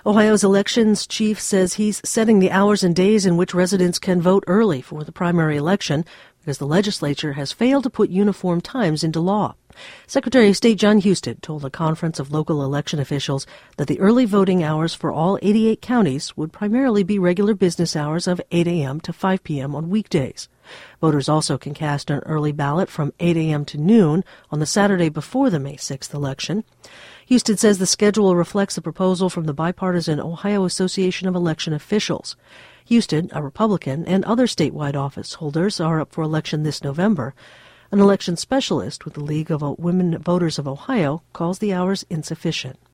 Ohio's elections chief says he's setting the hours and days in which residents can vote early for the primary election because the legislature has failed to put uniform times into law. Secretary of State Jon Husted told a conference of local election officials that the early voting hours for all 88 counties would primarily be regular business hours of 8 a.m. to 5 p.m. on weekdays. Voters also can cast an early ballot from 8 a.m. to noon on the Saturday before the May 6th election. Husted says the schedule reflects a proposal from the bipartisan Ohio Association of Election Officials. Husted, a Republican, and other statewide office holders are up for election this November. An election specialist with the League of Women Voters of Ohio calls the hours insufficient.